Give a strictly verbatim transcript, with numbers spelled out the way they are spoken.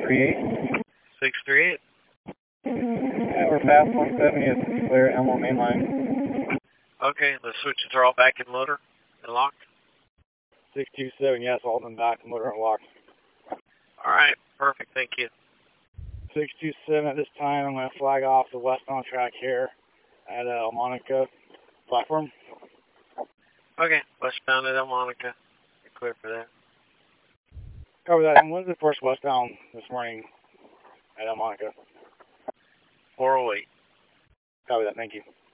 three eight. six three eight. Yeah, we're past one seventy. It's clear Elmo mainline. Okay, the switches are all back in motor and locked. six two seven, yes, all of them back, motor and locked. All right, perfect, thank you. six two seven, at this time, I'm going to flag off the westbound track here at uh, El Monica platform. Okay, westbound at El Monica. You're clear for that. Cover that. And when's the first westbound this morning at El Monica? four oh eight. Copy that, thank you.